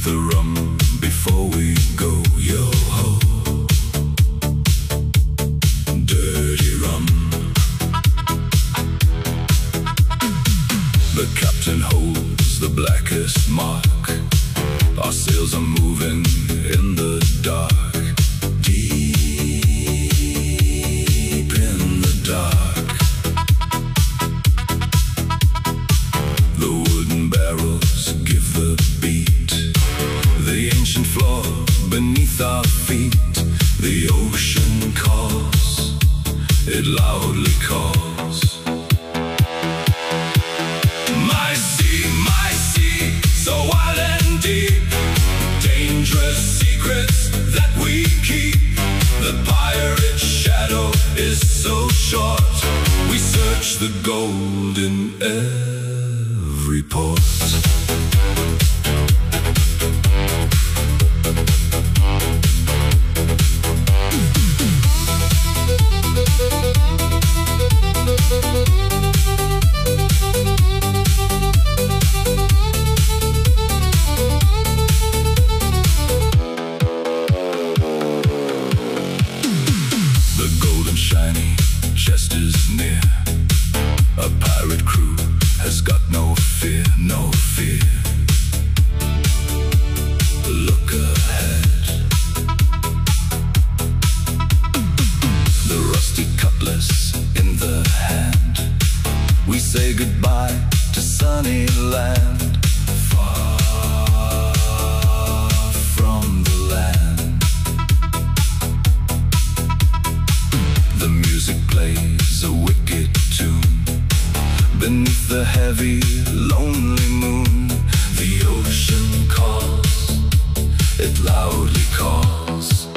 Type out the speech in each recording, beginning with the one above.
the rum before we go, yo-ho. Dirty rum. The captain holds the blackest mark. Our sails are moving in the dark. Deep in the dark. The wooden barrels give the beat. The ancient floor beneath our feet. The ocean calls, it loudly calls. My sea, so wild and deep. Dangerous secrets that we keep. The pirate shadow is so short. We search the gold in every port. Shiny chest is near. A pirate crew has got no fear, no fear. Look ahead. The rusty cutlass in the hand. We say goodbye to sunny land. Far from the land. The music plays a wicked tune. Beneath the heavy, lonely moon. The ocean calls, it loudly calls.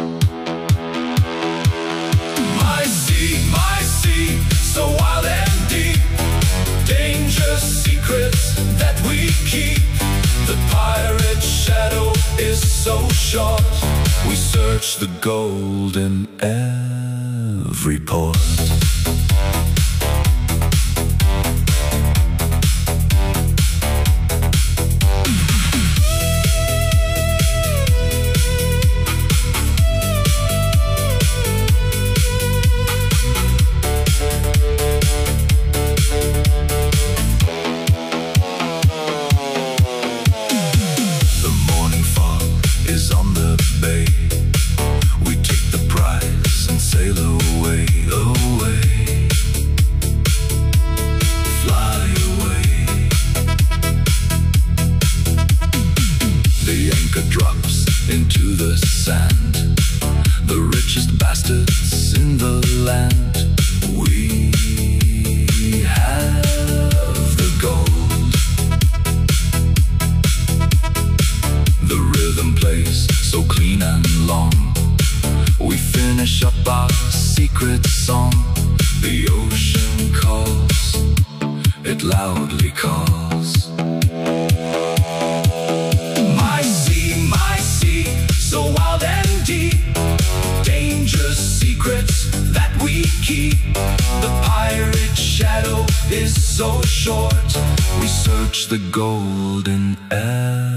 My sea, so wild and deep. Dangerous secrets that we keep. The pirate shadow is so short. We search the gold in every port. The morning fog is on the bay. We take the prize and sail away, away. Fly away. The anchor drops into the sand. The richest bastards in the land. We have the gold. The rhythm plays so clean and long. We finish up our secret song. The ocean calls, it loudly calls. My sea, so wild and deep. Dangerous secrets that we keep. The pirate shadow is so short. We search the golden air.